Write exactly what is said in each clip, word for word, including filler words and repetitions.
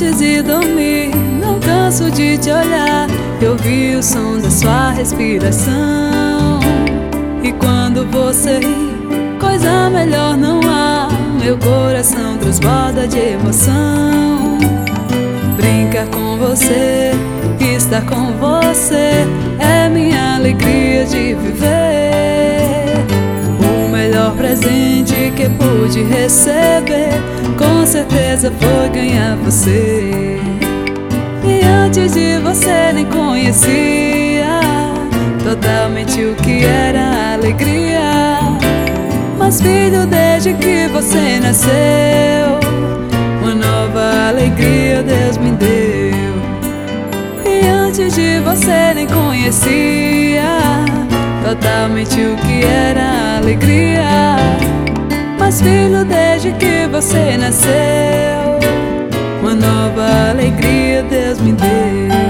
Antes de dormir, não canso de te olhar e ouvir o som da sua respiração. E quando você ri, coisa melhor não há. Meu coração transborda de emoção. Brincar com você, estar com você é minha alegria de viver. O melhor presente que pude receber, com certeza foi ganhar você. E antes de você nem conhecia totalmente o que era alegria. Mas filho, desde que você nasceu, uma nova alegria Deus me deu. E antes de você nem conhecia totalmente o que era alegria. Mas filho, desde que você nasceu, uma nova alegria Deus me deu.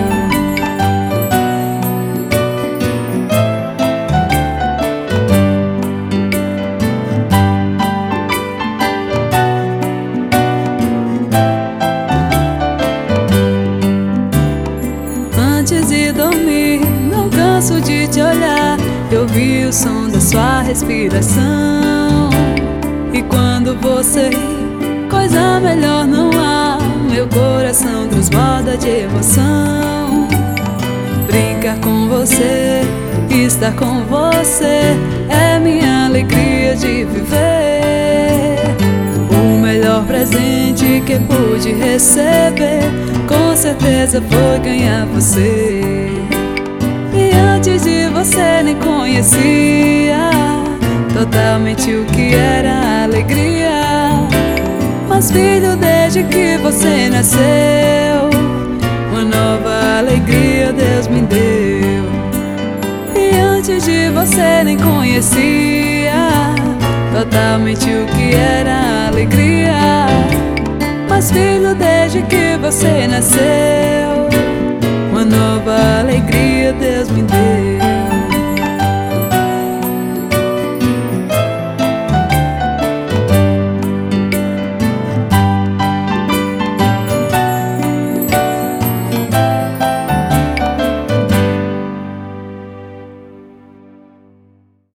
Antes de dormir, não canso de te olhar e ouvir o som da sua respiração. E quando você ri, coisa melhor não há. Meu coração transborda de emoção. Brincar com você, estar com você é minha alegria de viver. O melhor presente que pude receber, com certeza foi ganhar você. E antes de você nem conhecia totalmente o que era alegria. Mas filho, desde que você nasceu, uma nova alegria Deus me deu. E antes de você nem conhecia totalmente o que era alegria. Mas filho, desde que você nasceu, uma nova alegria Deus me deu.